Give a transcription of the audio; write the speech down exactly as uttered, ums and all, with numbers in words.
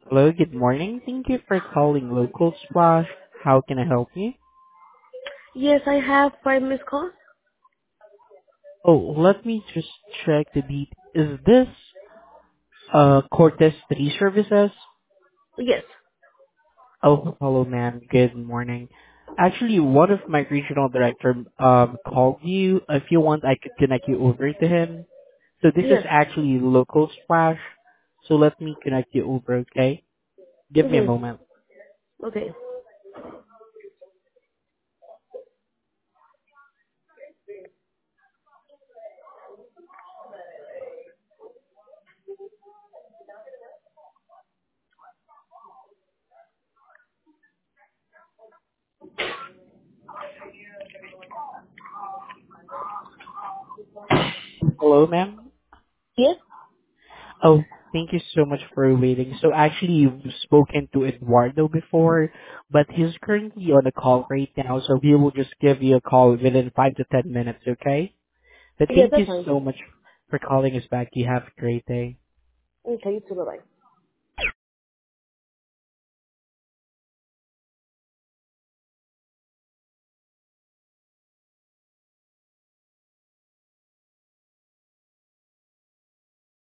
Hello, good morning. Thank you for calling Local Splash. How can I help you? Yes, I have five missed calls. Oh, let me just check the beat. Is this uh Cortez three Services? Yes. Oh, hello, ma'am. Good morning. Actually, one of my regional director um called you. If you want, I could connect you over to him. So this is Yes. actually Local Splash. So let me connect you over, okay? Give me a Mhm. moment. Okay. Hello, ma'am. Yes. Oh, thank you so much for waiting. So actually, you've spoken to Eduardo before, but he's currently on a call right now, so he will just give you a call within five to ten minutes, okay? But Yes, thank that's you fine. so much for calling us back. You have a great day. Okay, you too. Bye bye.